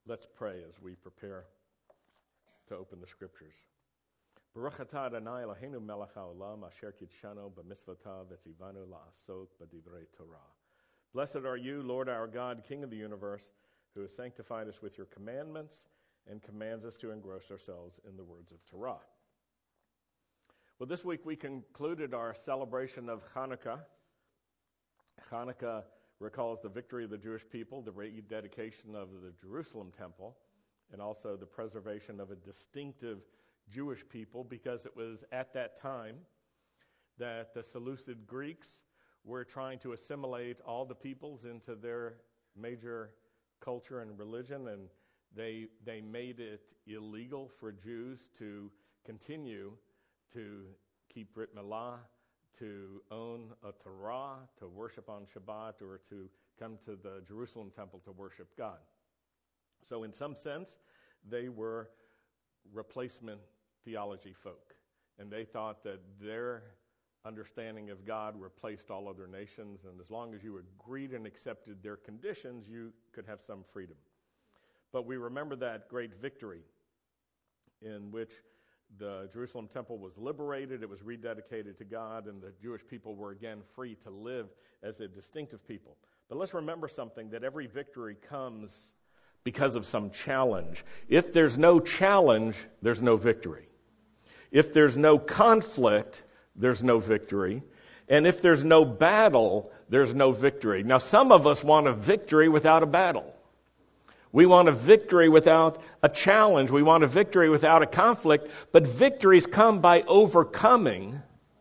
Let's pray as we prepare to open the scriptures. Baruch atah Adonai Eloheinu melech haolam asher kidshanu b'mitzvotav v'tzivanu la'asok b'divrei Torah. Blessed are you, Lord our God, King of the universe, who has sanctified us with your commandments and commands us to engross ourselves in the words of Torah. Well, this week we concluded our celebration of Hanukkah. Hanukkah recalls the victory of the Jewish people, the rededication of the Jerusalem temple, and also the preservation of a distinctive Jewish people, because it was at that time that the Seleucid Greeks were trying to assimilate all the peoples into their major culture and religion, and they made it illegal for Jews to continue to keep Brit Milah, to own a Torah, to worship on Shabbat, or to come to the Jerusalem temple to worship God. So in some sense, they were replacement theology folk, and they thought that their understanding of God replaced all other nations, and as long as you agreed and accepted their conditions, you could have some freedom. But we remember that great victory in which the Jerusalem temple was liberated, it was rededicated to God, and the Jewish people were again free to live as a distinctive people. But let's remember something, that every victory comes because of some challenge. If there's no challenge, there's no victory. If there's no conflict, there's no victory. And if there's no battle, there's no victory. Now, some of us want a victory without a battle. We want a victory without a challenge. We want a victory without a conflict. But victories come by overcoming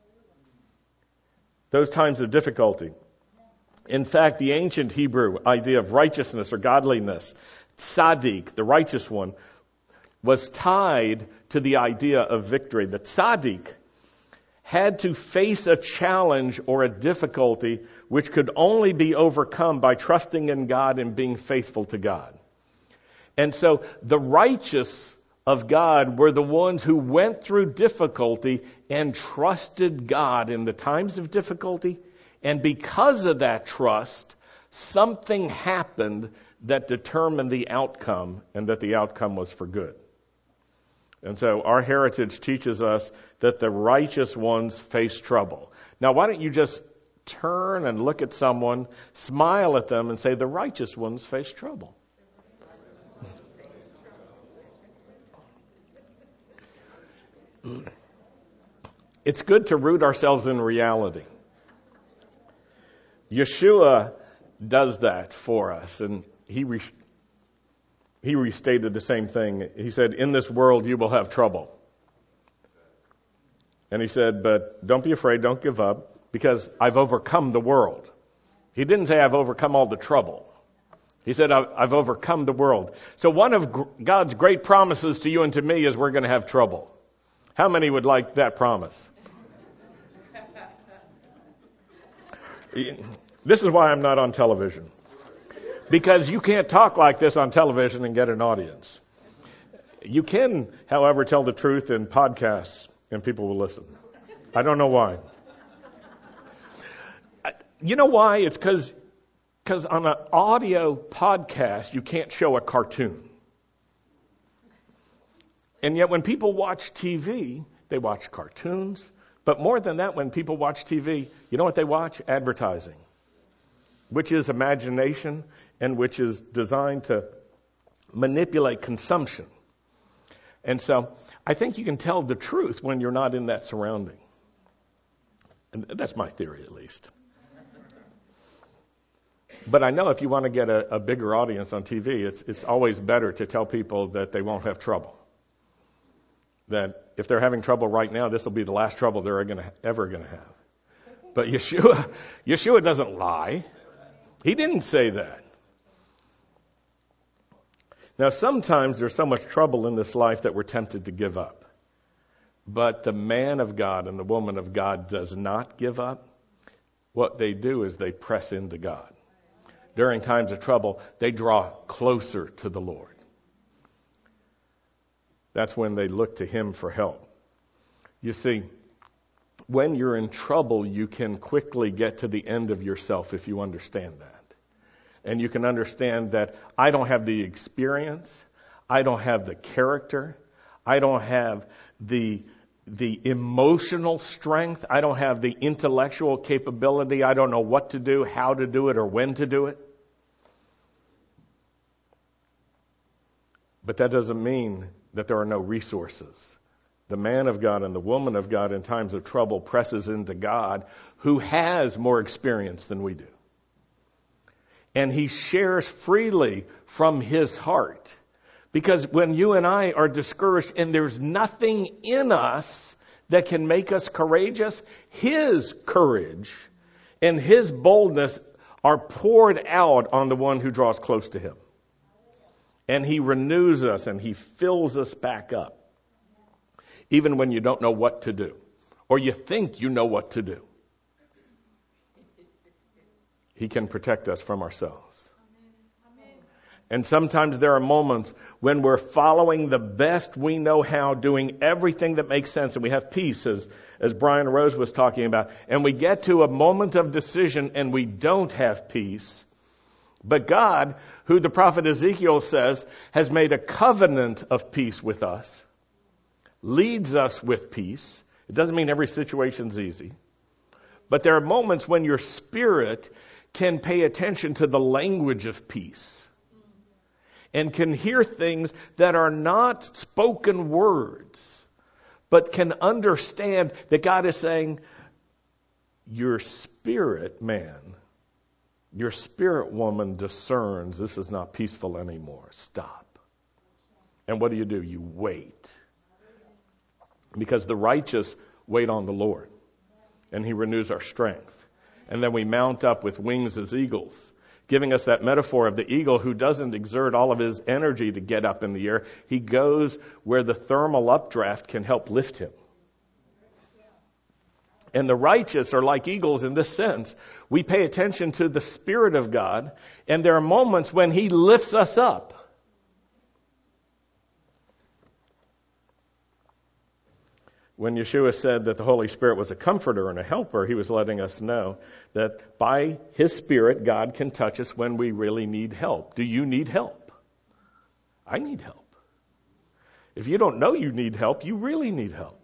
those times of difficulty. In fact, the ancient Hebrew idea of righteousness or godliness, tzaddik, the righteous one, was tied to the idea of victory. The tzaddik had to face a challenge or a difficulty which could only be overcome by trusting in God and being faithful to God. And so the righteous of God were the ones who went through difficulty and trusted God in the times of difficulty. And because of that trust, something happened that determined the outcome, and that the outcome was for good. And so our heritage teaches us that the righteous ones face trouble. Now, why don't you just turn and look at someone, smile at them, and say, the righteous ones face trouble. It's good to root ourselves in reality. Yeshua does that for us, and he restated the same thing. He said, in this world you will have trouble. And he said, but don't be afraid, don't give up, because I've overcome the world. He didn't say I've overcome all the trouble. He said, I've overcome the world. So one of God's great promises to you and to me is we're going to have trouble. How many would like that promise? This is why I'm not on television. Because you can't talk like this on television and get an audience. You can, however, tell the truth in podcasts and people will listen. I don't know why. You know why? It's because on an audio podcast, you can't show a cartoon. And yet when people watch TV, they watch cartoons. But more than that, when people watch TV, you know what they watch? Advertising, which is imagination and which is designed to manipulate consumption. And so I think you can tell the truth when you're not in that surrounding. And that's my theory, at least. But I know if you want to get a bigger audience on TV, it's always better to tell people that they won't have trouble. That if they're having trouble right now, this will be the last trouble they're ever going to have. But Yeshua doesn't lie. He didn't say that. Now, sometimes there's so much trouble in this life that we're tempted to give up. But the man of God and the woman of God does not give up. What they do is they press into God. During times of trouble, they draw closer to the Lord. That's when they look to Him for help. You see, when you're in trouble, you can quickly get to the end of yourself if you understand that. And you can understand that I don't have the experience, I don't have the character, I don't have the emotional strength, I don't have the intellectual capability, I don't know what to do, how to do it, or when to do it. But that doesn't mean that there are no resources. The man of God and the woman of God in times of trouble presses into God, who has more experience than we do. And he shares freely from his heart. Because when you and I are discouraged and there's nothing in us that can make us courageous, his courage and his boldness are poured out on the one who draws close to him. And he renews us and he fills us back up. Even when you don't know what to do, or you think you know what to do. He can protect us from ourselves. And sometimes there are moments when we're following the best we know how, doing everything that makes sense, and we have peace, as Brian Rose was talking about, and we get to a moment of decision and we don't have peace. But God, who the prophet Ezekiel says has made a covenant of peace with us, leads us with peace. It doesn't mean every situation's easy. But there are moments when your spirit can pay attention to the language of peace and can hear things that are not spoken words, but can understand that God is saying, your spirit man, your spirit woman discerns this is not peaceful anymore. Stop. And what do? You wait. Because the righteous wait on the Lord, and he renews our strength. And then we mount up with wings as eagles, giving us that metaphor of the eagle who doesn't exert all of his energy to get up in the air. He goes where the thermal updraft can help lift him. And the righteous are like eagles in this sense. We pay attention to the Spirit of God, and there are moments when he lifts us up. When Yeshua said that the Holy Spirit was a comforter and a helper, he was letting us know that by his Spirit, God can touch us when we really need help. Do you need help? I need help. If you don't know you need help, you really need help.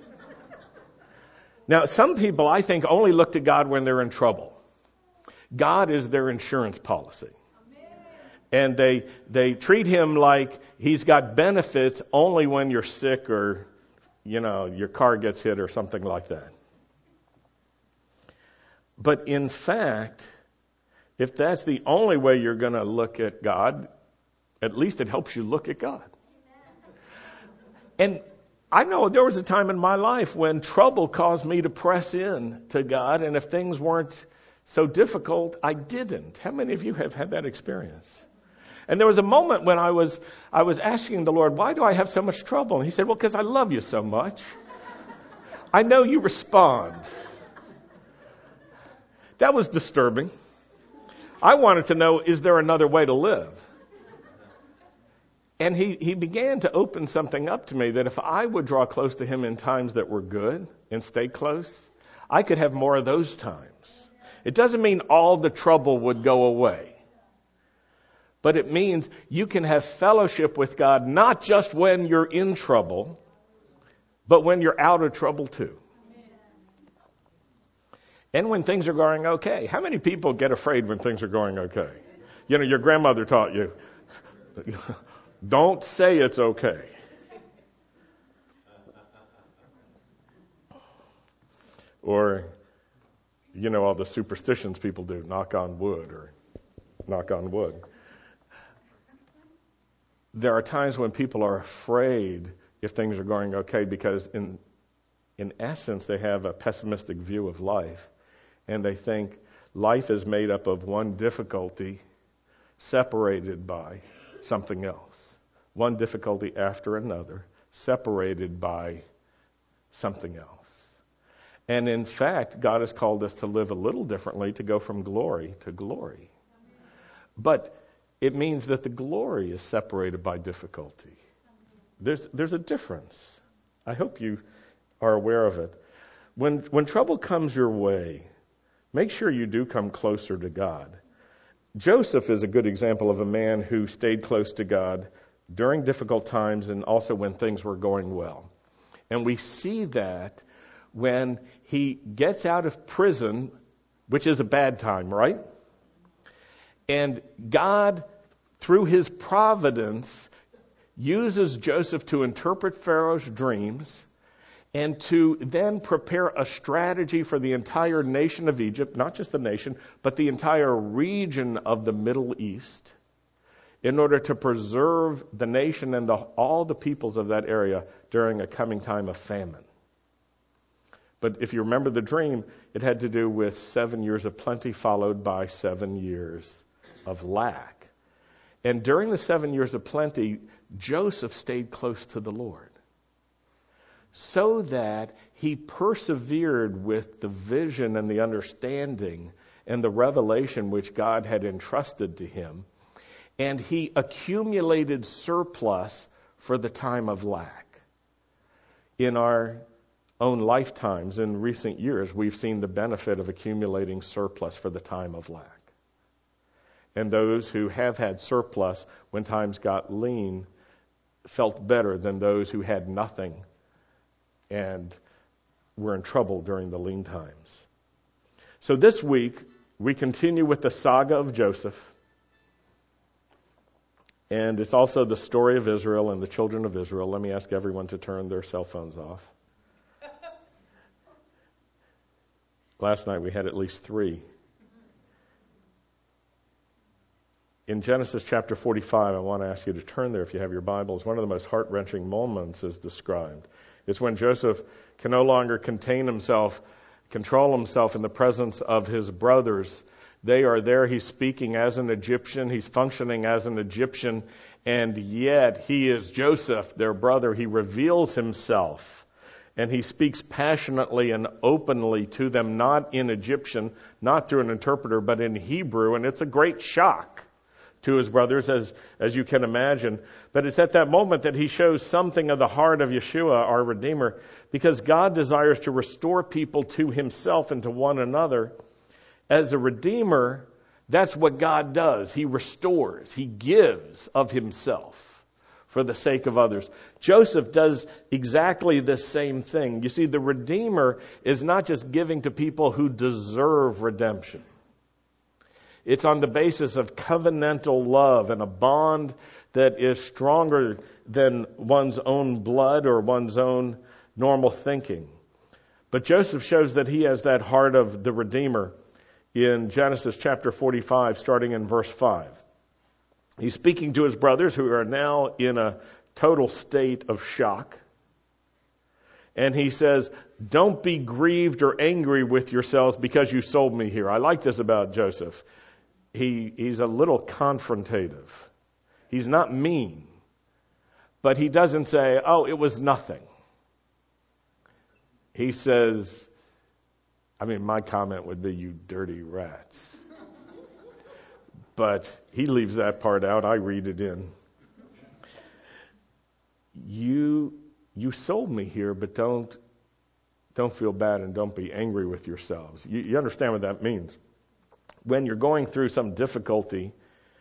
Now, some people, I think, only look to God when they're in trouble. God is their insurance policy. And they treat him like he's got benefits only when you're sick or your car gets hit or something like that. But in fact, if that's the only way you're going to look at God, at least it helps you look at God. And I know there was a time in my life when trouble caused me to press in to God, and if things weren't so difficult, I didn't. How many of you have had that experience? And there was a moment when I was asking the Lord, why do I have so much trouble? And he said, well, because I love you so much. I know you respond. That was disturbing. I wanted to know, is there another way to live? And he began to open something up to me that if I would draw close to him in times that were good and stay close, I could have more of those times. It doesn't mean all the trouble would go away. But it means you can have fellowship with God not just when you're in trouble, but when you're out of trouble too. And when things are going okay. How many people get afraid when things are going okay? Your grandmother taught you, don't say it's okay. Or, all the superstitions people do, knock on wood or knock on wood. There are times when people are afraid if things are going okay because in essence they have a pessimistic view of life, and they think life is made up of one difficulty separated by something else. One difficulty after another separated by something else. And in fact, God has called us to live a little differently, to go from glory to glory. But it means that the glory is separated by difficulty. There's a difference. I hope you are aware of it. When trouble comes your way, make sure you do come closer to God. Joseph is a good example of a man who stayed close to God during difficult times and also when things were going well. And we see that when he gets out of prison, which is a bad time, right? And God, through his providence, uses Joseph to interpret Pharaoh's dreams and to then prepare a strategy for the entire nation of Egypt, not just the nation, but the entire region of the Middle East, in order to preserve the nation and all the peoples of that area during a coming time of famine. But if you remember the dream, it had to do with 7 years of plenty followed by 7 years of lack. And during the 7 years of plenty, Joseph stayed close to the Lord, so that he persevered with the vision and the understanding and the revelation which God had entrusted to him, and he accumulated surplus for the time of lack. In our own lifetimes, in recent years, we've seen the benefit of accumulating surplus for the time of lack. And those who have had surplus when times got lean felt better than those who had nothing and were in trouble during the lean times. So this week, we continue with the saga of Joseph. And it's also the story of Israel and the children of Israel. Let me ask everyone to turn their cell phones off. Last night we had at least 3. In Genesis chapter 45, I want to ask you to turn there if you have your Bibles. One of the most heart-wrenching moments is described. It's when Joseph can no longer control himself in the presence of his brothers. They are there. He's speaking as an Egyptian. He's functioning as an Egyptian. And yet he is Joseph, their brother. He reveals himself. And he speaks passionately and openly to them, not in Egyptian, not through an interpreter, but in Hebrew. And it's a great shock to his brothers, as you can imagine. But it's at that moment that he shows something of the heart of Yeshua, our Redeemer, because God desires to restore people to himself and to one another. As a Redeemer, that's what God does. He restores. He gives of himself for the sake of others. Joseph does exactly the same thing. You see, the Redeemer is not just giving to people who deserve redemption. It's on the basis of covenantal love and a bond that is stronger than one's own blood or one's own normal thinking. But Joseph shows that he has that heart of the Redeemer in Genesis chapter 45, starting in verse 5. He's speaking to his brothers who are now in a total state of shock. And he says, "Don't be grieved or angry with yourselves because you sold me here." I like this about Joseph. He's a little confrontative. He's not mean. But he doesn't say, "Oh, it was nothing." He says, my comment would be, "You dirty rats." But he leaves that part out. I read it in. You sold me here, but don't feel bad and don't be angry with yourselves. You understand what that means. When you're going through some difficulty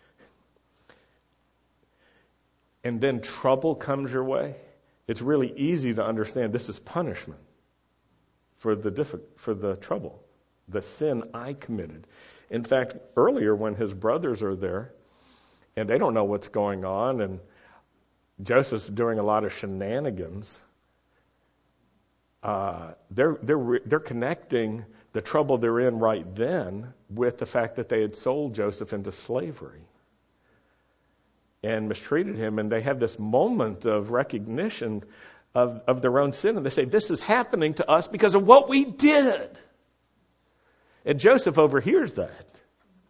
and then trouble comes your way, it's really easy to understand this is punishment for the trouble, the sin I committed. In fact, earlier when his brothers are there and they don't know what's going on and Joseph's doing a lot of shenanigans, they're connecting the trouble they're in right then with the fact that they had sold Joseph into slavery and mistreated him, and they have this moment of recognition of their own sin, and they say, "This is happening to us because of what we did." And Joseph overhears that.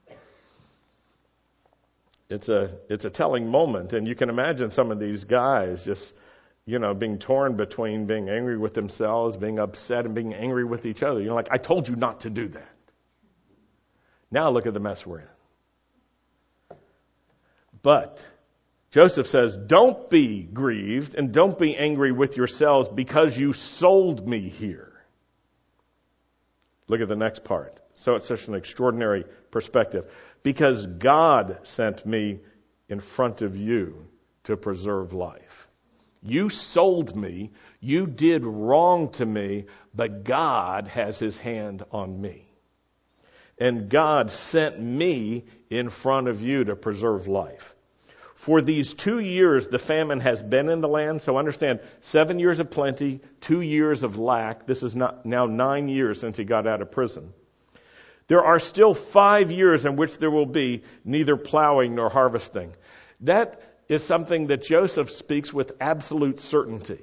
It's a telling moment, and you can imagine some of these guys just, being torn between being angry with themselves, being upset, and being angry with each other. Like, "I told you not to do that. Now look at the mess we're in." But Joseph says, "Don't be grieved and don't be angry with yourselves because you sold me here." Look at the next part. So it's such an extraordinary perspective. because God sent me in front of you to preserve life. You sold me, you did wrong to me, but God has his hand on me. And God sent me in front of you to preserve life. For these 2 years, the famine has been in the land. So understand, 7 years of plenty, 2 years of lack. This is now 9 years since he got out of prison. There are still 5 years in which there will be neither plowing nor harvesting. That is something that Joseph speaks with absolute certainty.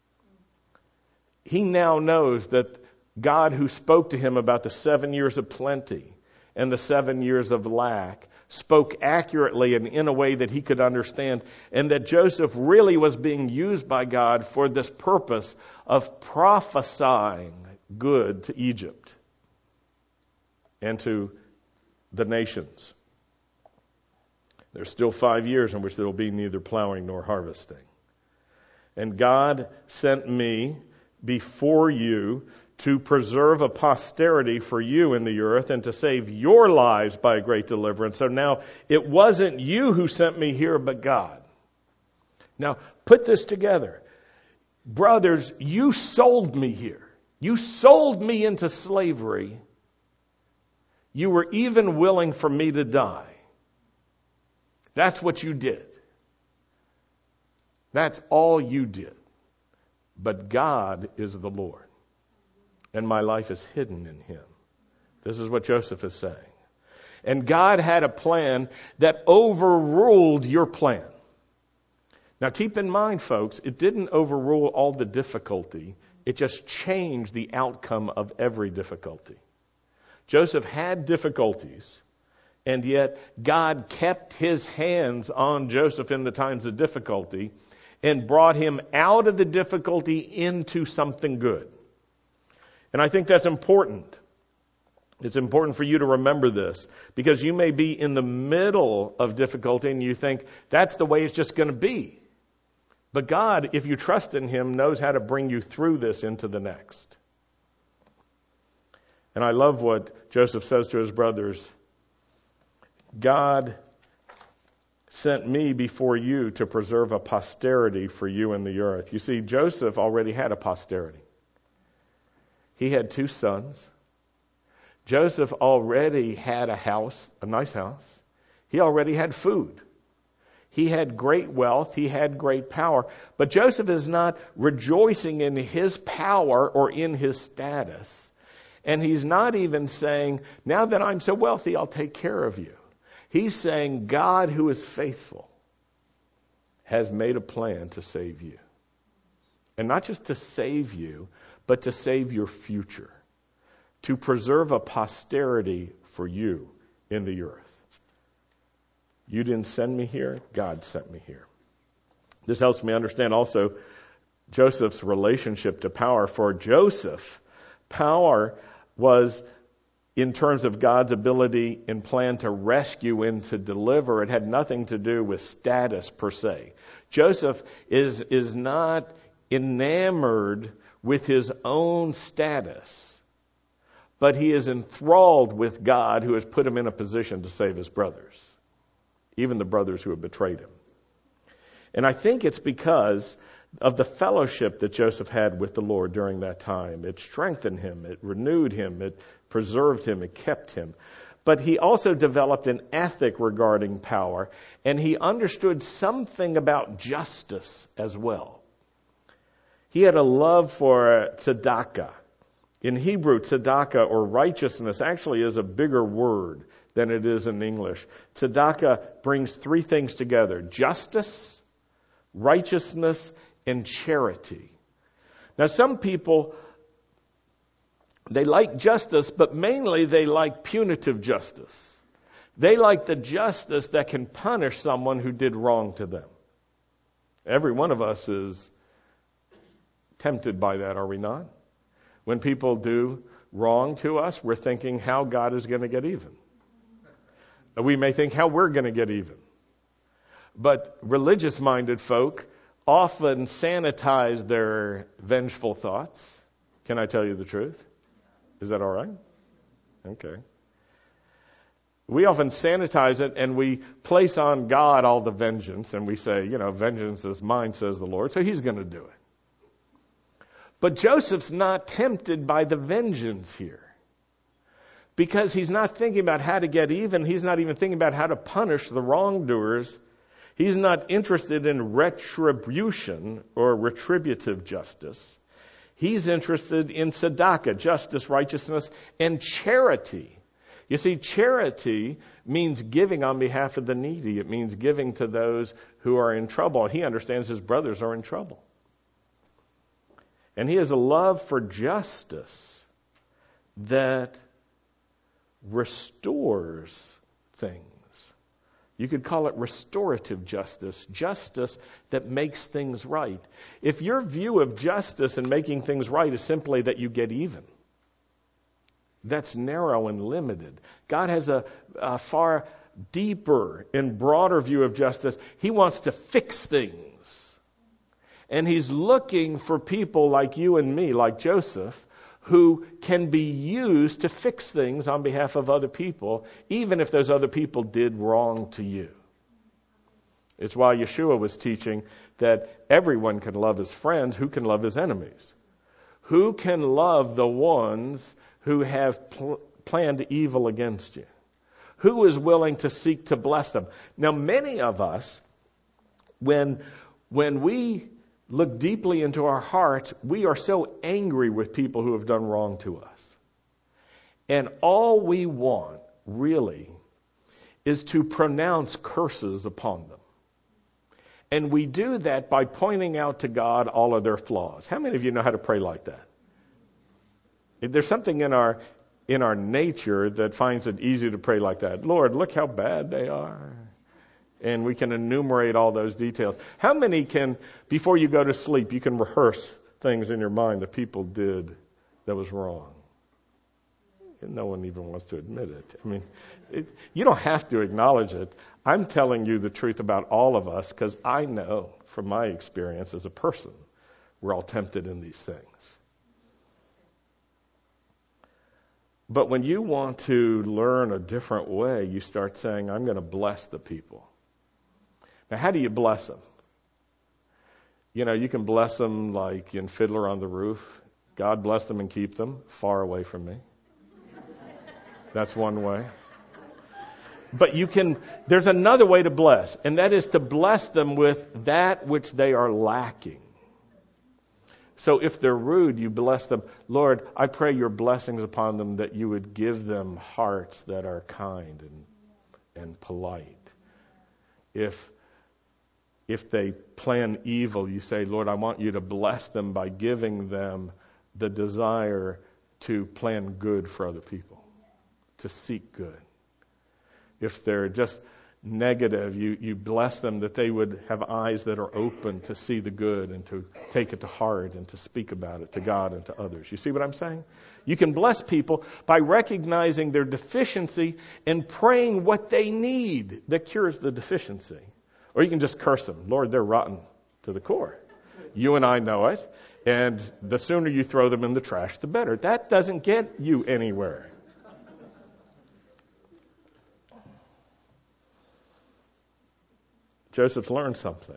He now knows that God, who spoke to him about the 7 years of plenty and the 7 years of lack, spoke accurately and in a way that he could understand, and that Joseph really was being used by God for this purpose of prophesying good to Egypt and to the nations. There's still 5 years in which there will be neither plowing nor harvesting. And God sent me before you to preserve a posterity for you in the earth and to save your lives by a great deliverance. So now it wasn't you who sent me here, but God. Now put this together. Brothers, you sold me here. You sold me into slavery. You were even willing for me to die. That's what you did. That's all you did. But God is the Lord, and my life is hidden in him. This is what Joseph is saying. And God had a plan that overruled your plan. Now keep in mind, folks, it didn't overrule all the difficulty. It just changed the outcome of every difficulty. Joseph had difficulties, and yet God kept his hands on Joseph in the times of difficulty and brought him out of the difficulty into something good. And I think that's important. It's important for you to remember this, because you may be in the middle of difficulty and you think that's the way it's just going to be. But God, if you trust in him, knows how to bring you through this into the next. And I love what Joseph says to his brothers. God sent me before you to preserve a posterity for you in the earth. You see, Joseph already had a posterity. He had 2 sons. Joseph already had a house, a nice house. He already had food. He had great wealth. He had great power. But Joseph is not rejoicing in his power or in his status. And he's not even saying, now that I'm so wealthy, I'll take care of you. He's saying, God, who is faithful, has made a plan to save you. And not just to save you, but to save your future. To preserve a posterity for you in the earth. You didn't send me here, God sent me here. This helps me understand also Joseph's relationship to power. For Joseph, power was in terms of God's ability and plan to rescue and to deliver. It had nothing to do with status per se. Joseph is not enamored with his own status, but he is enthralled with God, who has put him in a position to save his brothers, even the brothers who have betrayed him. And I think it's because of the fellowship that Joseph had with the Lord during that time. It strengthened him, it renewed him, it preserved him, it kept him. But he also developed an ethic regarding power, and he understood something about justice as well. He had a love for tzedakah. In Hebrew, tzedakah, or righteousness, actually is a bigger word than it is in English. Tzedakah brings 3 things together: justice, righteousness, and charity. Now, some people, they like justice, but mainly they like punitive justice. They like the justice that can punish someone who did wrong to them. Every one of us is tempted by that, are we not? When people do wrong to us, we're thinking how God is going to get even. We may think how we're going to get even. But religious-minded folk often sanitize their vengeful thoughts. Can I tell you the truth? Is that all right? Okay. We often sanitize it and we place on God all the vengeance, and we say, vengeance is mine, says the Lord, so he's going to do it. But Joseph's not tempted by the vengeance here, because he's not thinking about how to get even. He's not even thinking about how to punish the wrongdoers. He's not interested in retribution or retributive justice. He's interested in tzedakah, justice, righteousness, and charity. You see, charity means giving on behalf of the needy. It means giving to those who are in trouble. He understands his brothers are in trouble. And he has a love for justice that restores things. You could call it restorative justice, justice that makes things right. If your view of justice and making things right is simply that you get even, that's narrow and limited. God has a far deeper and broader view of justice. He wants to fix things. And he's looking for people like you and me, like Joseph, who can be used to fix things on behalf of other people, even if those other people did wrong to you. It's why Yeshua was teaching that everyone can love his friends. Who can love his enemies? Who can love the ones who have planned evil against you? Who is willing to seek to bless them? Now, many of us, when we look deeply into our hearts, we are so angry with people who have done wrong to us. And all we want, really, is to pronounce curses upon them. And we do that by pointing out to God all of their flaws. How many of you know how to pray like that? There's something in our nature that finds it easy to pray like that. Lord, look how bad they are. And we can enumerate all those details. How many can, before you go to sleep, you can rehearse things in your mind that people did that was wrong? And no one even wants to admit it. I mean, you don't have to acknowledge it. I'm telling you the truth about all of us because I know from my experience as a person, we're all tempted in these things. But when you want to learn a different way, you start saying, I'm going to bless the people. Now, how do you bless them? You can bless them like in Fiddler on the Roof. God bless them and keep them far away from me. That's one way. But there's another way to bless, and that is to bless them with that which they are lacking. So if they're rude, you bless them. Lord, I pray your blessings upon them, that you would give them hearts that are kind and polite. If they plan evil, you say, Lord, I want you to bless them by giving them the desire to plan good for other people, to seek good. If they're just negative, you bless them that they would have eyes that are open to see the good and to take it to heart and to speak about it to God and to others. You see what I'm saying? You can bless people by recognizing their deficiency and praying what they need that cures the deficiency. Or you can just curse them. Lord, they're rotten to the core. You and I know it. And the sooner you throw them in the trash, the better. That doesn't get you anywhere. Joseph learned something.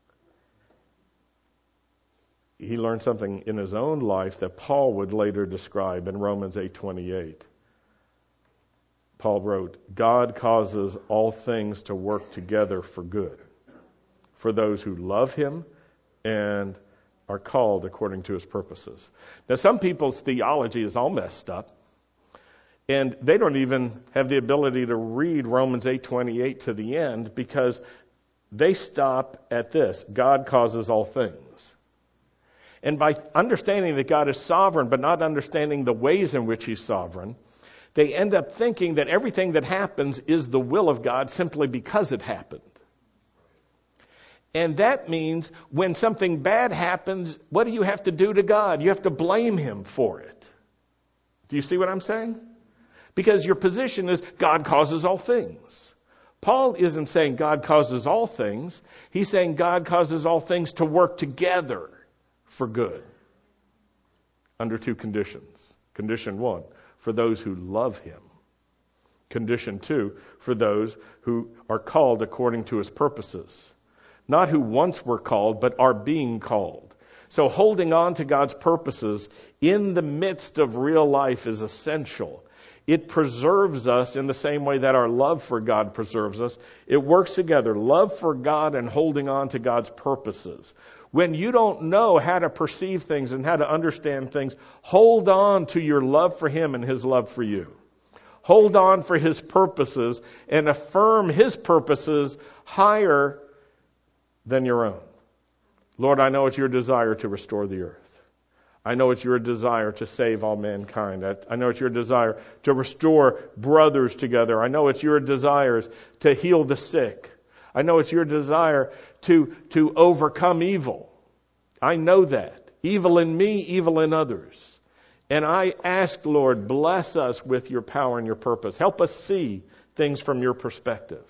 He learned something in his own life that Paul would later describe in Romans 8:28. Paul wrote, God causes all things to work together for good, for those who love him and are called according to his purposes. Now, some people's theology is all messed up, and they don't even have the ability to read Romans 8:28 to the end because they stop at this: God causes all things. And by understanding that God is sovereign, but not understanding the ways in which he's sovereign, they end up thinking that everything that happens is the will of God simply because it happened. And that means when something bad happens, what do you have to do to God? You have to blame him for it. Do you see what I'm saying? Because your position is God causes all things. Paul isn't saying God causes all things. He's saying God causes all things to work together for good under two conditions. Condition one, for those who love him Condition 2, for those who are called according to his purposes. Not who once were called, but are being called. So holding on to God's purposes in the midst of real life is essential. It preserves us in the same way that our love for God preserves us. It works together, love for God and holding on to God's purposes. When you don't know how to perceive things and how to understand things, hold on to your love for him and his love for you. Hold on for his purposes and affirm his purposes higher than your own. Lord, I know it's your desire to restore the earth. I know it's your desire to save all mankind. I know it's your desire to restore brothers together. I know it's your desires to heal the sick. I know it's your desire to overcome evil. I know that. Evil in me, evil in others. And I ask, Lord, bless us with your power and your purpose. Help us see things from your perspective.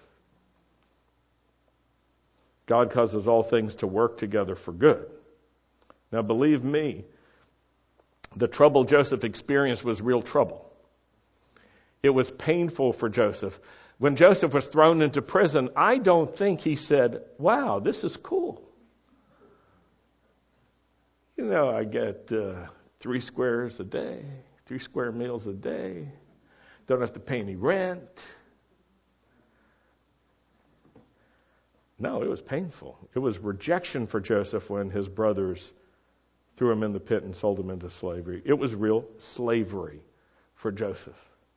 God causes all things to work together for good. Now, believe me, the trouble Joseph experienced was real trouble. It was painful for Joseph. When Joseph was thrown into prison, I don't think he said, wow, this is cool. You know, I get 3 squares a day, 3 square meals a day. Don't have to pay any rent. No, it was painful. It was rejection for Joseph when his brothers threw him in the pit and sold him into slavery. It was real slavery for Joseph.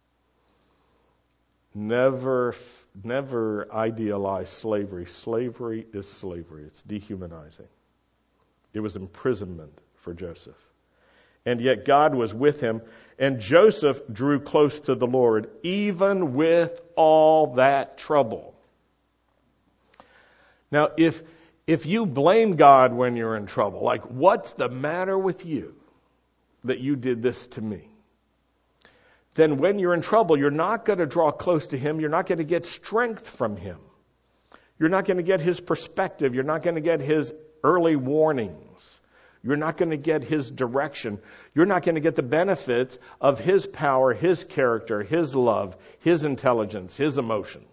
Never idealize slavery. Slavery is slavery. It's dehumanizing. It was imprisonment for Joseph. And yet God was with him, and Joseph drew close to the Lord, even with all that trouble. Now, if you blame God when you're in trouble, like, what's the matter with you that you did this to me? Then when you're in trouble, you're not going to draw close to him. You're not going to get strength from him. You're not going to get his perspective. You're not going to get his early warnings. You're not going to get his direction. You're not going to get the benefits of his power, his character, his love, his intelligence, his emotion.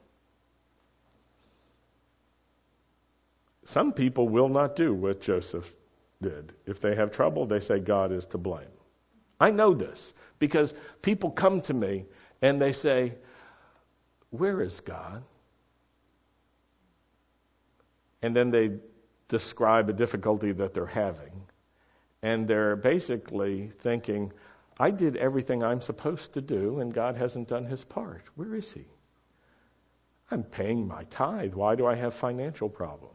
Some people will not do what Joseph did. If they have trouble, they say God is to blame. I know this because people come to me and they say, where is God? And then they describe a difficulty that they're having. And they're basically thinking, I did everything I'm supposed to do and God hasn't done his part. Where is he? I'm paying my tithe. Why do I have financial problems?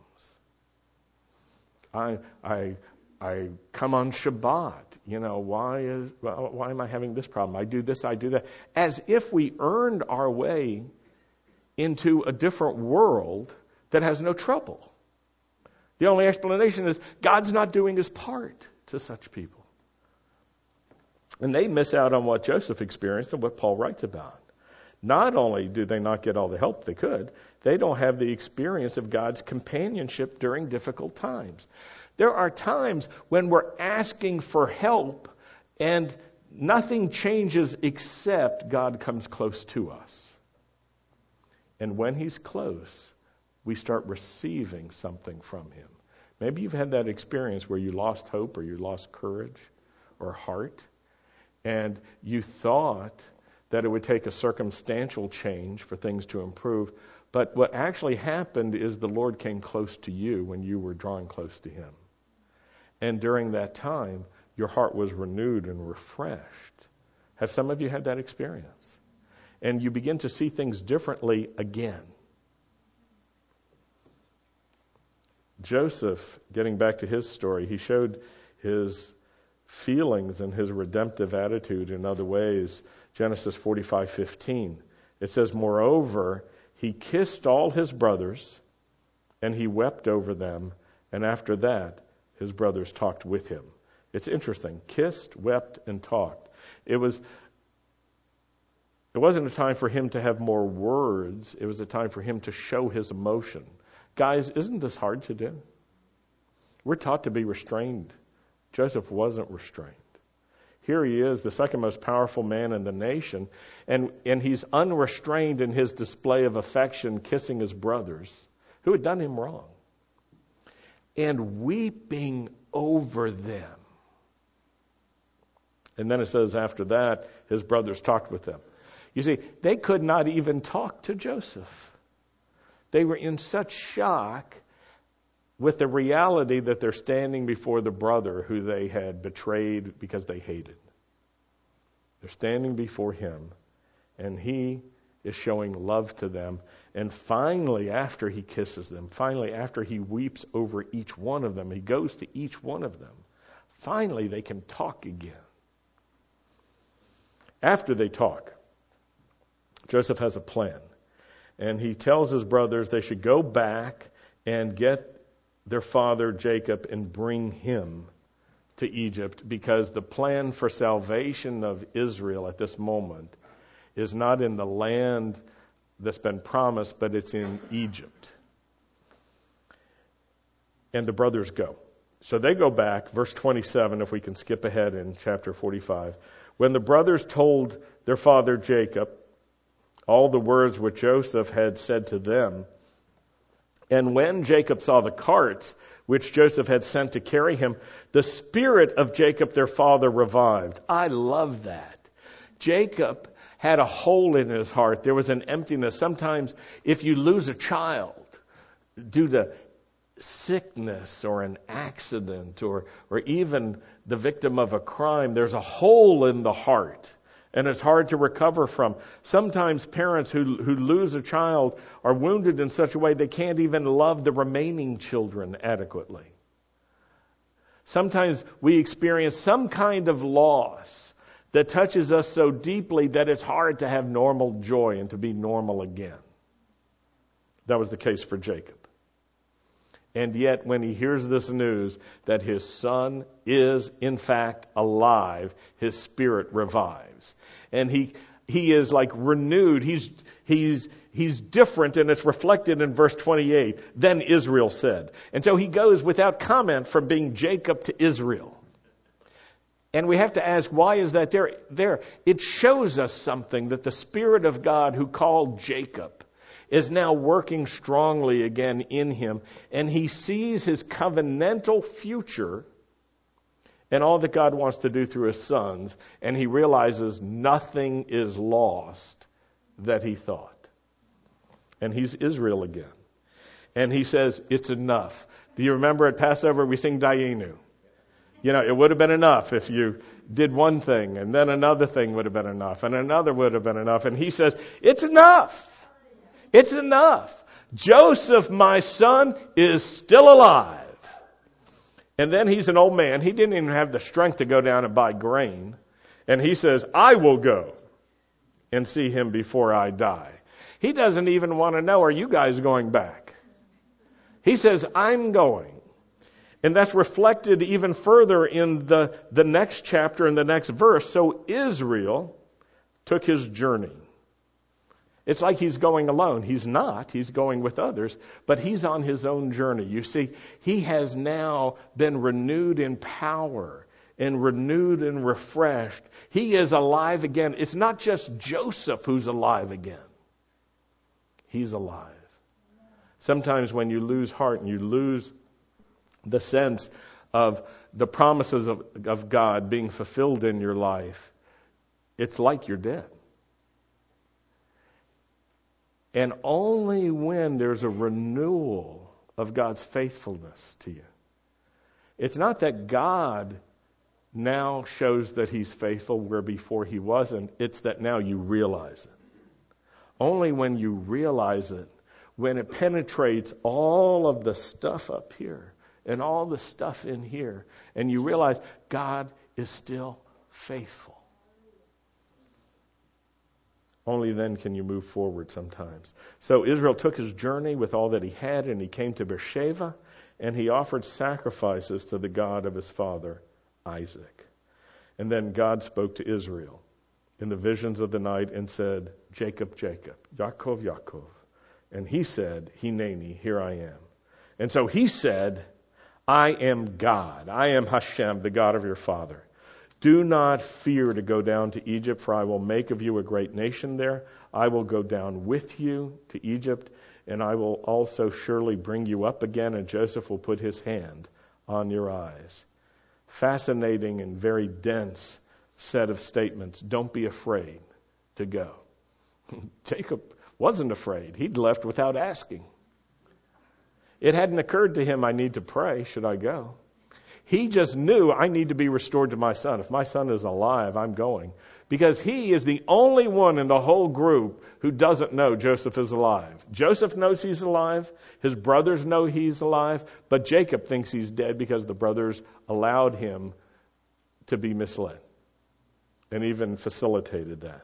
I come on Shabbat. You know, why am I having this problem? I do this, I do that. As if we earned our way into a different world that has no trouble. The only explanation is God's not doing his part to such people. And they miss out on what Joseph experienced and what Paul writes about. Not only do they not get all the help they could, they don't have the experience of God's companionship during difficult times. There are times when we're asking for help and nothing changes except God comes close to us. And when he's close, we start receiving something from him. Maybe you've had that experience where you lost hope or you lost courage or heart, and you thought that it would take a circumstantial change for things to improve. But what actually happened is the Lord came close to you when you were drawing close to him. And during that time, your heart was renewed and refreshed. Have some of you had that experience? And you begin to see things differently again. Joseph, getting back to his story, he showed his feelings and his redemptive attitude in other ways. Genesis 45:15. It says, moreover, he kissed all his brothers, and he wept over them, and after that, his brothers talked with him. It's interesting. Kissed, wept, and talked. It wasn't a time for him to have more words. It was a time for him to show his emotion. Guys, isn't this hard to do? We're taught to be restrained. Joseph wasn't restrained. Here he is, the second most powerful man in the nation, and he's unrestrained in his display of affection, kissing his brothers who had done him wrong, and weeping over them. And then it says after that, his brothers talked with them. You see, they could not even talk to Joseph. They were in such shock with the reality that they're standing before the brother who they had betrayed because they hated. They're standing before him, and he is showing love to them. And finally, after he kisses them, finally, after he weeps over each one of them, he goes to each one of them. Finally, they can talk again. After they talk, Joseph has a plan. And he tells his brothers they should go back and get their father Jacob and bring him to Egypt, because the plan for salvation of Israel at this moment is not in the land that's been promised, but it's in Egypt. And the brothers go. So they go back, verse 27, if we can skip ahead in chapter 45. When the brothers told their father Jacob all the words which Joseph had said to them, and when Jacob saw the carts which Joseph had sent to carry him, the spirit of Jacob their father revived. I love that. Jacob had a hole in his heart. There was an emptiness. Sometimes if you lose a child due to sickness or an accident or even the victim of a crime, there's a hole in the heart. And it's hard to recover from. Sometimes parents who lose a child are wounded in such a way they can't even love the remaining children adequately. Sometimes we experience some kind of loss that touches us so deeply that it's hard to have normal joy and to be normal again. That was the case for Jacob. And yet, when he hears this news that his son is, in fact, alive, his spirit revives. And he is like renewed. He's different, and it's reflected in verse 28. Then Israel said. And so he goes without comment from being Jacob to Israel. And we have to ask, why is that there? It shows us something, that the Spirit of God who called Jacob is now working strongly again in him, and he sees his covenantal future and all that God wants to do through his sons, and he realizes nothing is lost that he thought. And he's Israel again. And he says, it's enough. Do you remember at Passover we sing Dayenu? You know, it would have been enough if you did one thing, and then another thing would have been enough, and another would have been enough. And he says, it's enough. It's enough. Joseph, my son, is still alive. And then he's an old man. He didn't even have the strength to go down and buy grain. And he says, I will go and see him before I die. He doesn't even want to know, are you guys going back? He says, I'm going. And that's reflected even further in the next chapter and the next verse. So Israel took his journey. It's like he's going alone. He's not. He's going with others, but he's on his own journey. You see, he has now been renewed in power and renewed and refreshed. He is alive again. It's not just Joseph who's alive again. He's alive. Sometimes when you lose heart and you lose the sense of the promises of God being fulfilled in your life, it's like you're dead. And only when there's a renewal of God's faithfulness to you. It's not that God now shows that he's faithful where before he wasn't. It's that now you realize it. Only when you realize it, when it penetrates all of the stuff up here and all the stuff in here, and you realize God is still faithful. Only then can you move forward sometimes. So Israel took his journey with all that he had, and he came to Beersheba, and he offered sacrifices to the God of his father, Isaac. And then God spoke to Israel in the visions of the night and said, Jacob, Jacob, Yaakov, Yaakov. And he said, Hineni, here I am. And so he said, I am God. I am Hashem, the God of your father. Do not fear to go down to Egypt, for I will make of you a great nation there. I will go down with you to Egypt, and I will also surely bring you up again, and Joseph will put his hand on your eyes. Fascinating and very dense set of statements. Don't be afraid to go. Jacob wasn't afraid. He'd left without asking. It hadn't occurred to him, I need to pray, should I go? He just knew, I need to be restored to my son. If my son is alive, I'm going. Because he is the only one in the whole group who doesn't know Joseph is alive. Joseph knows he's alive. His brothers know he's alive. But Jacob thinks he's dead because the brothers allowed him to be misled and even facilitated that.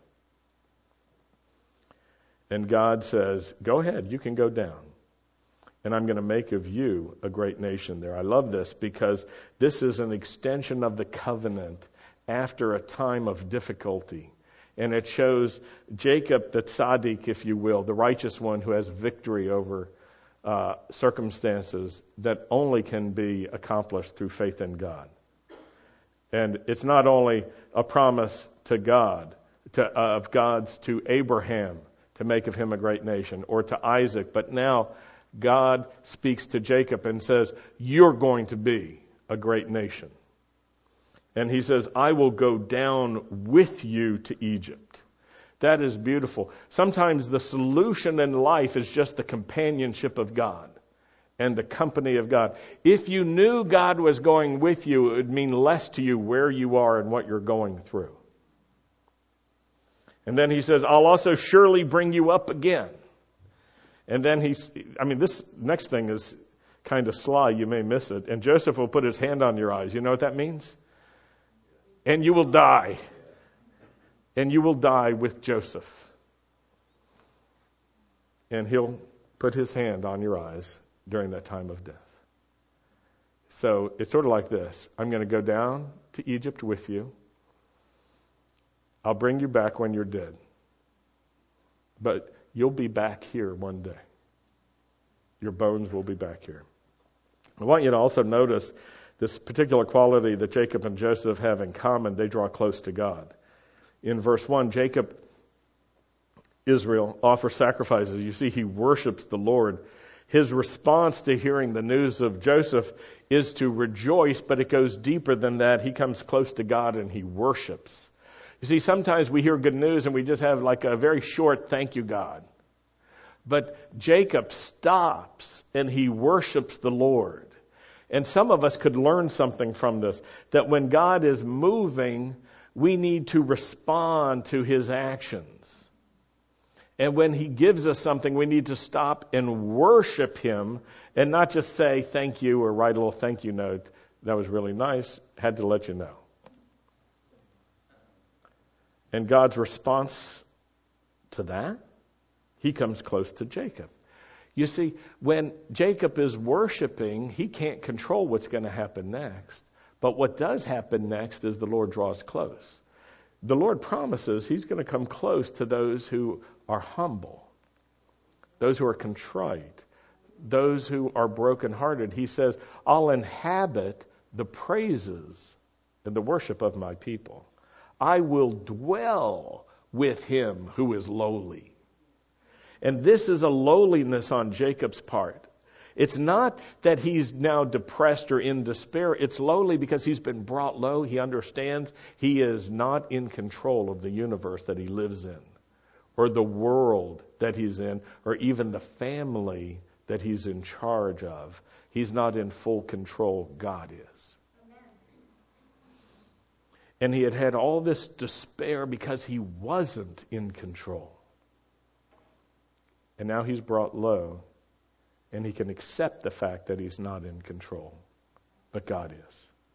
And God says, go ahead, you can go down. And I'm going to make of you a great nation there. I love this because this is an extension of the covenant after a time of difficulty. And it shows Jacob, the tzaddik, if you will, the righteous one who has victory over circumstances that only can be accomplished through faith in God. And it's not only a promise to God, of God's to Abraham to make of him a great nation, or to Isaac, but now God speaks to Jacob and says, you're going to be a great nation. And he says, I will go down with you to Egypt. That is beautiful. Sometimes the solution in life is just the companionship of God and the company of God. If you knew God was going with you, it would mean less to you where you are and what you're going through. And then he says, I'll also surely bring you up again. And then this next thing is kind of sly. You may miss it. And Joseph will put his hand on your eyes. You know what that means? And you will die. And you will die with Joseph. And he'll put his hand on your eyes during that time of death. So it's sort of like this. I'm going to go down to Egypt with you. I'll bring you back when you're dead. But you'll be back here one day. Your bones will be back here. I want you to also notice this particular quality that Jacob and Joseph have in common. They draw close to God. In verse 1, Jacob, Israel, offers sacrifices. You see, he worships the Lord. His response to hearing the news of Joseph is to rejoice, but it goes deeper than that. He comes close to God and he worships. You see, sometimes we hear good news and we just have like a very short thank you, God. But Jacob stops and he worships the Lord. And some of us could learn something from this, that when God is moving, we need to respond to his actions. And when he gives us something, we need to stop and worship him and not just say thank you or write a little thank you note. That was really nice. Had to let you know. And God's response to that, he comes close to Jacob. You see, when Jacob is worshiping, he can't control what's going to happen next. But what does happen next is the Lord draws close. The Lord promises he's going to come close to those who are humble, those who are contrite, those who are brokenhearted. He says, I'll inhabit the praises and the worship of my people. I will dwell with him who is lowly. And this is a lowliness on Jacob's part. It's not that he's now depressed or in despair. It's lowly because he's been brought low. He understands he is not in control of the universe that he lives in, or the world that he's in, or even the family that he's in charge of. He's not in full control. God is. And he had had all this despair because he wasn't in control. And now he's brought low, and he can accept the fact that he's not in control. But God is.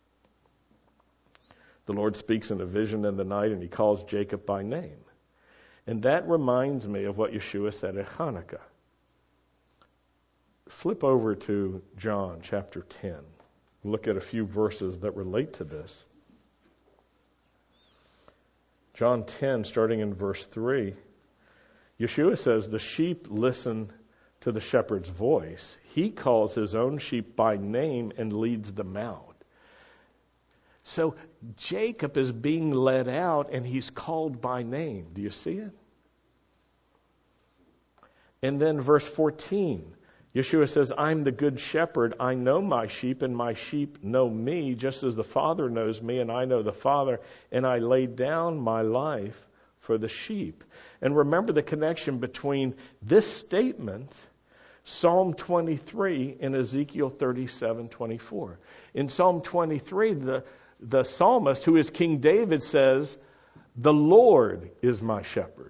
The Lord speaks in a vision in the night, and he calls Jacob by name. And that reminds me of what Yeshua said at Hanukkah. Flip over to John chapter 10. Look at a few verses that relate to this. John 10, starting in verse 3, Yeshua says, the sheep listen to the shepherd's voice. He calls his own sheep by name and leads them out. So Jacob is being led out, and he's called by name. Do you see it? And then verse 14, Yeshua says, I'm the good shepherd. I know my sheep, and my sheep know me, just as the Father knows me, and I know the Father, and I lay down my life for the sheep. And remember the connection between this statement, Psalm 23, and Ezekiel 37:24. In Psalm 23, the psalmist, who is King David, says, the Lord is my shepherd.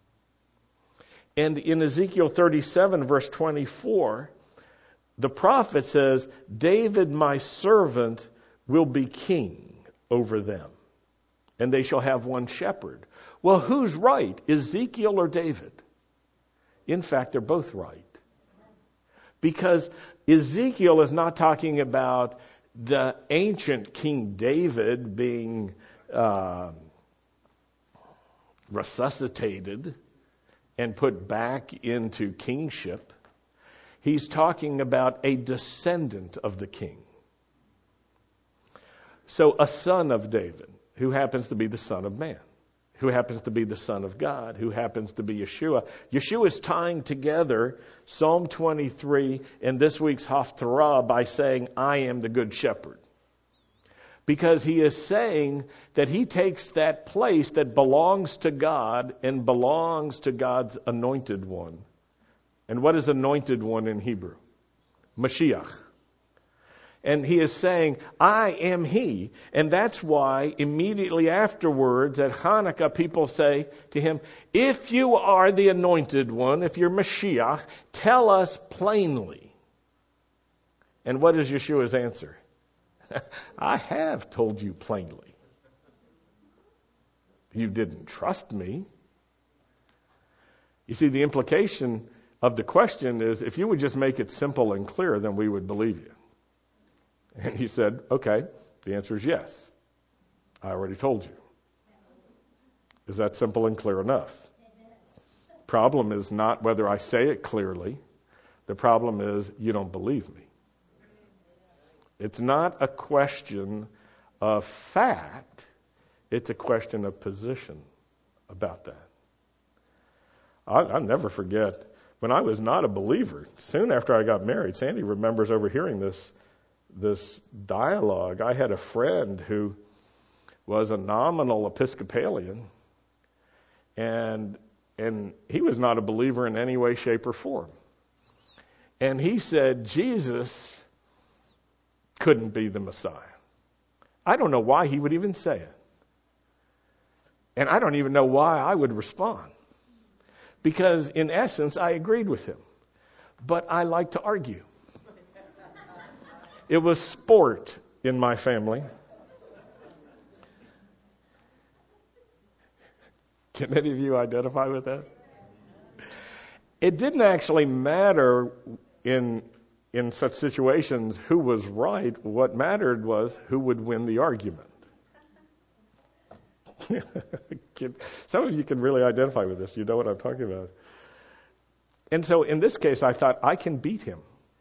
And in Ezekiel 37, verse 24, the prophet says, David, my servant, will be king over them, and they shall have one shepherd. Well, who's right, Ezekiel or David? In fact, they're both right. Because Ezekiel is not talking about the ancient King David being resuscitated and put back into kingship. He's talking about a descendant of the king. So a son of David, who happens to be the Son of Man, who happens to be the Son of God, who happens to be Yeshua. Yeshua is tying together Psalm 23 and this week's Haftarah by saying, I am the good shepherd. Because he is saying that he takes that place that belongs to God and belongs to God's anointed one. And what is anointed one in Hebrew? Mashiach. And he is saying, I am he. And that's why immediately afterwards at Hanukkah, people say to him, if you are the anointed one, if you're Mashiach, tell us plainly. And what is Yeshua's answer? I have told you plainly. You didn't trust me. You see, the implication of the question is, if you would just make it simple and clear, then we would believe you. And he said, okay, the answer is yes. I already told you. Is that simple and clear enough? Problem is not whether I say it clearly. The problem is you don't believe me. It's not a question of fact. It's a question of position about that. I'll never forget, when I was not a believer, soon after I got married, Sandy remembers overhearing this dialogue. I had a friend who was a nominal Episcopalian, and he was not a believer in any way, shape, or form. And he said Jesus couldn't be the Messiah. I don't know why he would even say it. And I don't even know why I would respond. Because in essence, I agreed with him. But I like to argue. It was sport in my family. Can any of you identify with that? It didn't actually matter in such situations who was right. What mattered was who would win the argument. Some of you can really identify with this. You know what I'm talking about. And so in this case, I thought, I can beat him.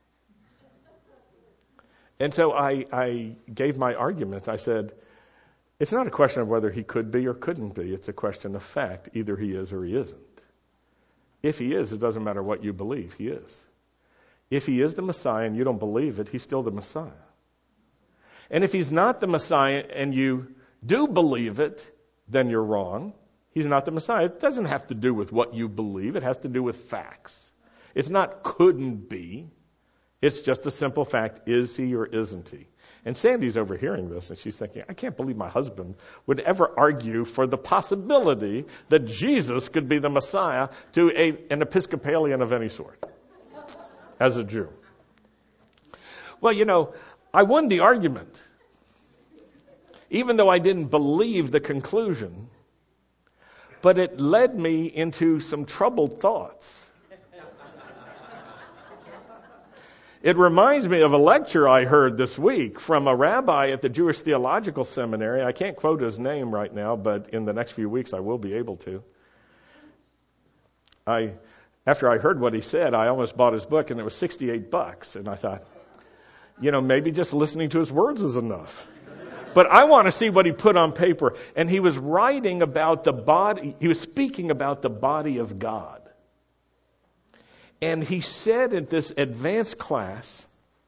And so I gave my argument. I said, it's not a question of whether he could be or couldn't be. It's a question of fact. Either he is or he isn't. If he is, it doesn't matter what you believe. He is. If he is the Messiah and you don't believe it, he's still the Messiah. And if he's not the Messiah and you do believe it, then you're wrong. He's not the Messiah. It doesn't have to do with what you believe. It has to do with facts. It's not couldn't be. It's just a simple fact. Is he or isn't he? And Sandy's overhearing this, and she's thinking, I can't believe my husband would ever argue for the possibility that Jesus could be the Messiah to an Episcopalian of any sort as a Jew. Well, I won the argument. Even though I didn't believe the conclusion, but it led me into some troubled thoughts. It reminds me of a lecture I heard this week from a rabbi at the Jewish Theological Seminary. I can't quote his name right now, but in the next few weeks I will be able to. After I heard what he said, I almost bought his book, and it was $68. And I thought, maybe just listening to his words is enough. But I want to see what he put on paper. And he was writing about the body, he was speaking about the body of God. And he said in this advanced class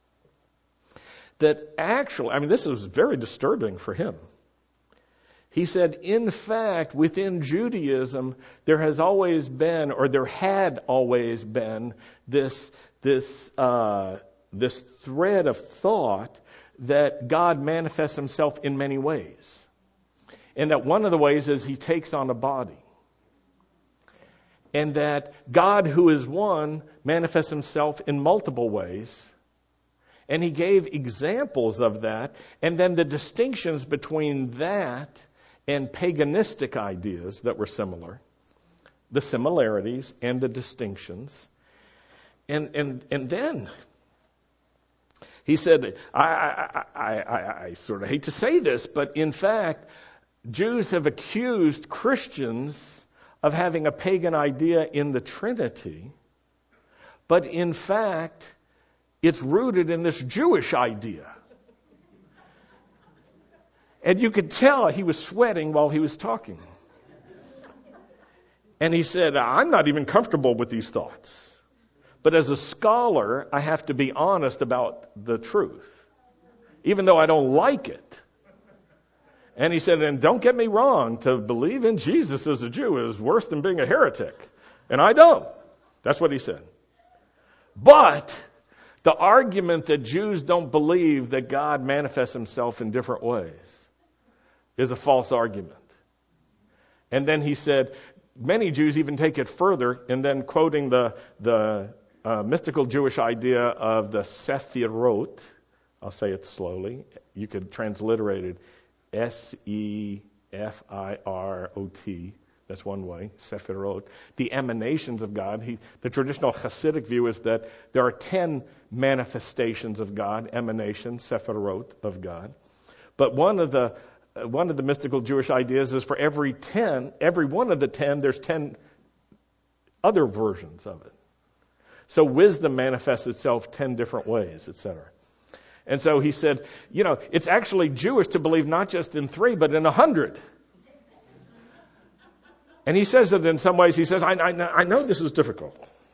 that actually, I mean, this was very disturbing for him. He said, in fact, within Judaism, there had always been this thread of thought that God manifests himself in many ways. And that one of the ways is he takes on a body. And that God, who is one, manifests himself in multiple ways. And he gave examples of that. And then the distinctions between that and paganistic ideas that were similar. The similarities and the distinctions. And then he said, I sort of hate to say this, but in fact, Jews have accused Christians of having a pagan idea in the Trinity, but in fact, it's rooted in this Jewish idea. And you could tell he was sweating while he was talking. And he said, I'm not even comfortable with these thoughts. But as a scholar, I have to be honest about the truth, even though I don't like it. And he said, and don't get me wrong, to believe in Jesus as a Jew is worse than being a heretic. And I don't. That's what he said. But the argument that Jews don't believe that God manifests himself in different ways is a false argument. And then he said, many Jews even take it further, and then quoting the mystical Jewish idea of the Sephirot. I'll say it slowly. You could transliterate it. Sefirot. That's one way. Sephirot. The emanations of God. The traditional Hasidic view is that there are 10 manifestations of God, emanations, Sephirot of God. But one of the mystical Jewish ideas is for every one of the 10, there's 10 other versions of it. So wisdom manifests itself 10 different ways, etc. And so he said, it's actually Jewish to believe not just in 3, but in 100. And he says that in some ways, he says, I know this is difficult.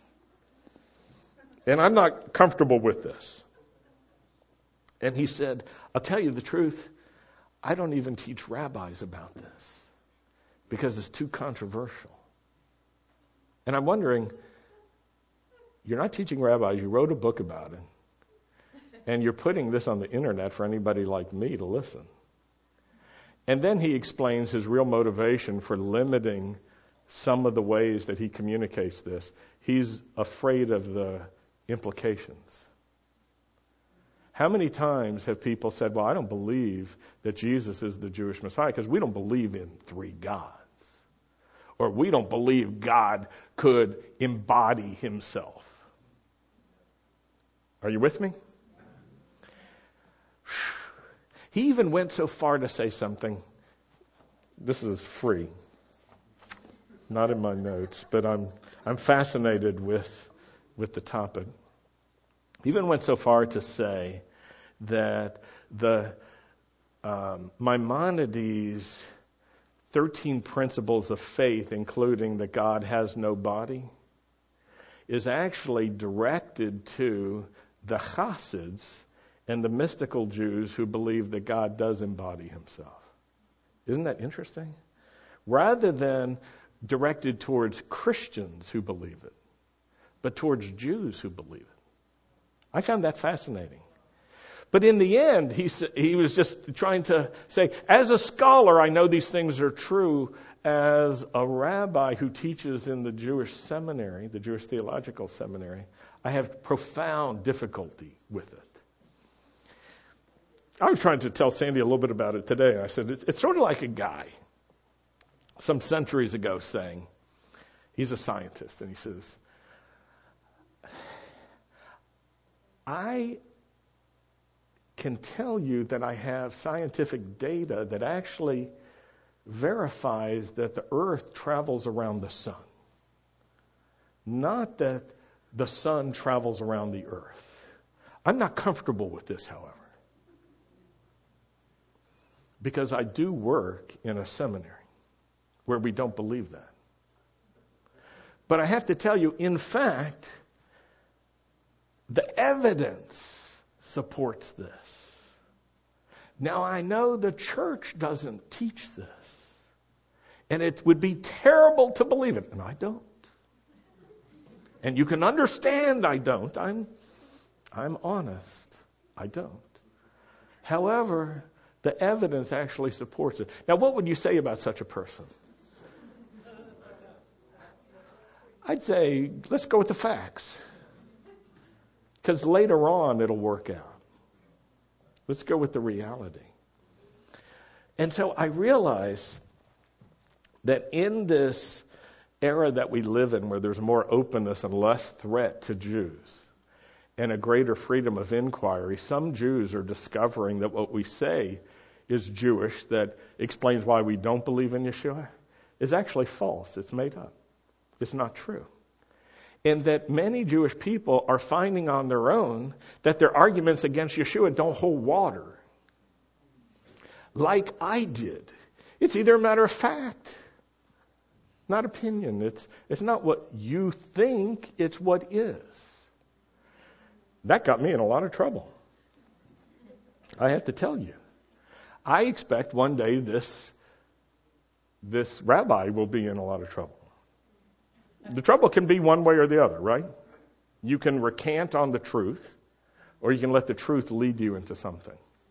And I'm not comfortable with this. And he said, I'll tell you the truth, I don't even teach rabbis about this because it's too controversial. And I'm wondering, you're not teaching rabbis, you wrote a book about it, and you're putting this on the internet for anybody like me to listen. And then he explains his real motivation for limiting some of the ways that he communicates this. He's afraid of the implications. How many times have people said, well, I don't believe that Jesus is the Jewish Messiah because we don't believe in 3 gods. Or we don't believe God could embody himself. Are you with me? He even went so far to say something. This is free. Not in my notes, but I'm fascinated with the topic. He even went so far to say that the Maimonides' 13 principles of faith, including that God has no body, is actually directed to the Chassids and the mystical Jews who believe that God does embody himself. Isn't that interesting? Rather than directed towards Christians who believe it, but towards Jews who believe it. I found that fascinating. But in the end, he was just trying to say, as a scholar, I know these things are true. As a rabbi who teaches in the Jewish seminary, the Jewish Theological Seminary, I have profound difficulty with it. I was trying to tell Sandy a little bit about it today. I said, it's sort of like a guy some centuries ago saying, he's a scientist, and he says, I can tell you that I have scientific data that actually verifies that the earth travels around the sun. Not that the sun travels around the earth. I'm not comfortable with this, however. because I do work in a seminary where we don't believe that. But I have to tell you, in fact, the evidence supports this. Now, I know the church doesn't teach this, and it would be terrible to believe it, and I don't. And you can understand I don't. I'm honest. I don't. However, the evidence actually supports it. Now, what would you say about such a person? I'd say, let's go with the facts. Because later on, it'll work out. Let's go with the reality. And so I realize that in this era that we live in, where there's more openness and less threat to Jews and a greater freedom of inquiry, some Jews are discovering that what we say is Jewish, that explains why we don't believe in Yeshua, is actually false. It's made up. It's not true. And that many Jewish people are finding on their own that their arguments against Yeshua don't hold water. Like I did. It's either a matter of fact, not opinion. It's not what you think, it's what is. That got me in a lot of trouble. I have to tell you. I expect one day this rabbi will be in a lot of trouble. The trouble can be one way or the other, right? You can recant on the truth, or you can let the truth lead you into something.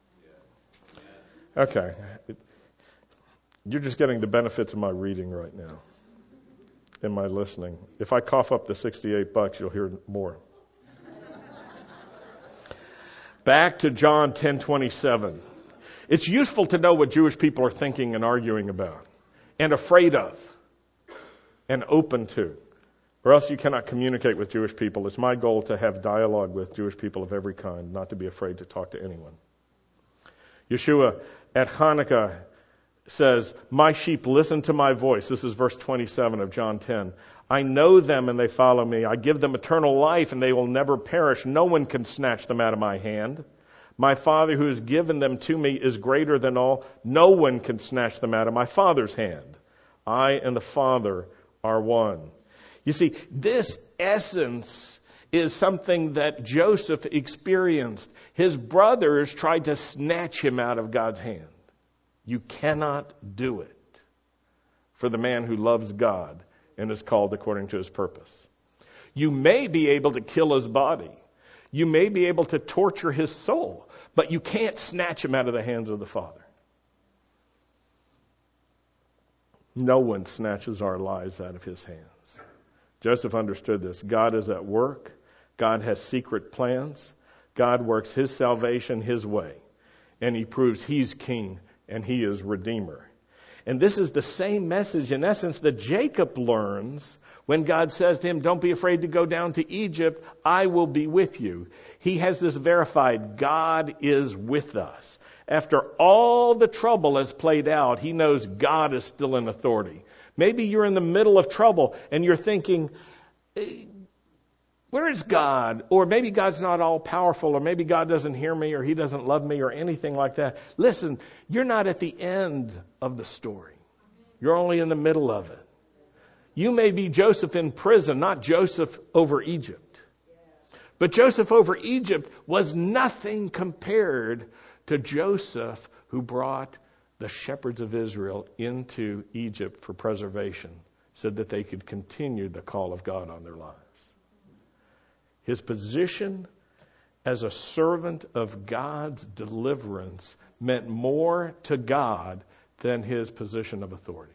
Okay. You're just getting the benefits of my reading right now and my listening. If I cough up the $68, you'll hear more. Back to John 10:27. It's useful to know what Jewish people are thinking and arguing about and afraid of and open to, or else you cannot communicate with Jewish people. It's my goal to have dialogue with Jewish people of every kind, not to be afraid to talk to anyone. Yeshua at Hanukkah says, "My sheep listen to my voice." This is verse 27 of John 10. "I know them and they follow me. I give them eternal life and they will never perish. No one can snatch them out of my hand. My Father who has given them to me is greater than all. No one can snatch them out of my Father's hand. I and the Father are one." You see, this essence is something that Joseph experienced. His brothers tried to snatch him out of God's hand. You cannot do it for the man who loves God and is called according to his purpose. You may be able to kill his body. You may be able to torture his soul, but you can't snatch him out of the hands of the Father. No one snatches our lives out of his hands. Joseph understood this. God is at work. God has secret plans. God works his salvation his way. And he proves he's king and he is redeemer. And this is the same message, in essence, that Jacob learns when God says to him, "Don't be afraid to go down to Egypt. I will be with you." He has this verified, God is with us. After all the trouble has played out, he knows God is still in authority. Maybe you're in the middle of trouble and you're thinking, where is God? Or maybe God's not all powerful, or maybe God doesn't hear me, or he doesn't love me, or anything like that. Listen, you're not at the end of the story. You're only in the middle of it. You may be Joseph in prison, not Joseph over Egypt. But Joseph over Egypt was nothing compared to Joseph, who brought the shepherds of Israel into Egypt for preservation so that they could continue the call of God on their lives. His position as a servant of God's deliverance meant more to God than his position of authority.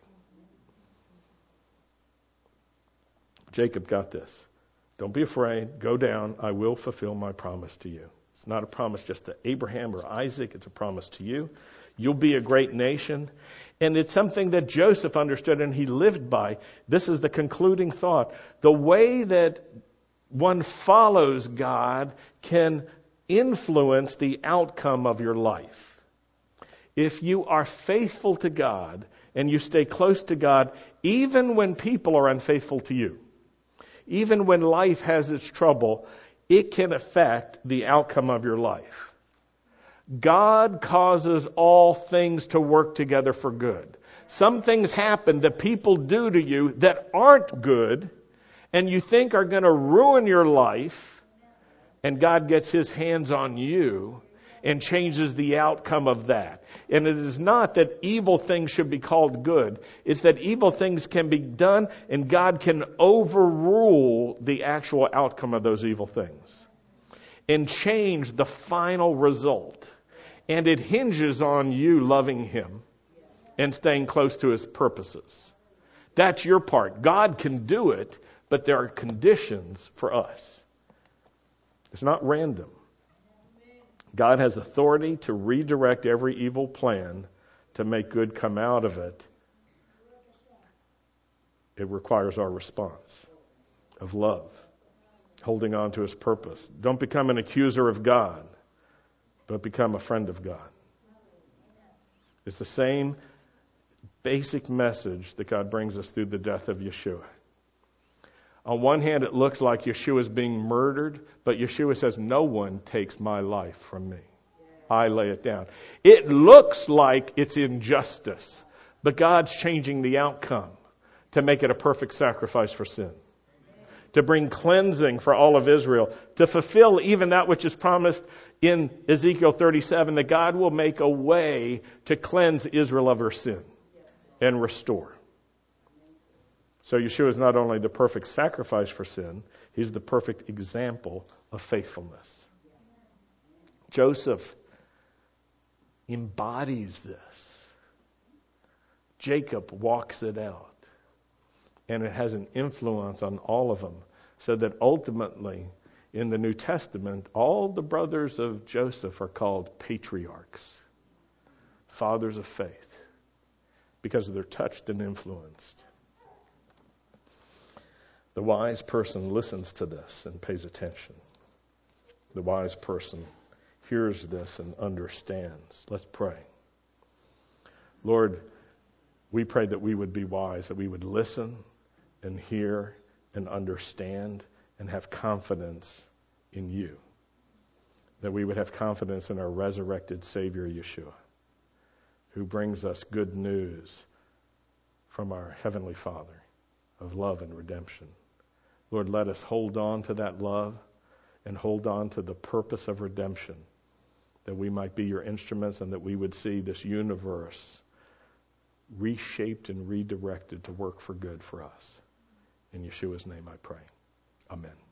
Jacob got this. Don't be afraid. Go down. I will fulfill my promise to you. It's not a promise just to Abraham or Isaac. It's a promise to you. You'll be a great nation. And it's something that Joseph understood and he lived by. This is the concluding thought. The way that one follows God can influence the outcome of your life. If you are faithful to God and you stay close to God, even when people are unfaithful to you, even when life has its trouble, it can affect the outcome of your life. God causes all things to work together for good. Some things happen that people do to you that aren't good and you think are going to ruin your life, and God gets his hands on you and changes the outcome of that. And it is not that evil things should be called good. It's that evil things can be done and God can overrule the actual outcome of those evil things and change the final result. And it hinges on you loving him and staying close to his purposes. That's your part. God can do it, but there are conditions for us. It's not random. God has authority to redirect every evil plan to make good come out of it. It requires our response of love, holding on to his purpose. Don't become an accuser of God, but become a friend of God. It's the same basic message that God brings us through the death of Yeshua. On one hand, it looks like Yeshua is being murdered, but Yeshua says, no one takes my life from me. I lay it down. It looks like it's injustice, but God's changing the outcome to make it a perfect sacrifice for sin, to bring cleansing for all of Israel, to fulfill even that which is promised in Ezekiel 37, that God will make a way to cleanse Israel of her sin and restore. So Yeshua is not only the perfect sacrifice for sin, he's the perfect example of faithfulness. Joseph embodies this. Jacob walks it out. And it has an influence on all of them, so that ultimately, in the New Testament, all the brothers of Joseph are called patriarchs, fathers of faith, because they're touched and influenced. The wise person listens to this and pays attention. The wise person hears this and understands. Let's pray. Lord, we pray that we would be wise, that we would listen and hear and understand and have confidence in you. That we would have confidence in our resurrected Savior, Yeshua, who brings us good news from our Heavenly Father of love and redemption. Lord, let us hold on to that love and hold on to the purpose of redemption, that we might be your instruments and that we would see this universe reshaped and redirected to work for good for us. In Yeshua's name I pray. Amen.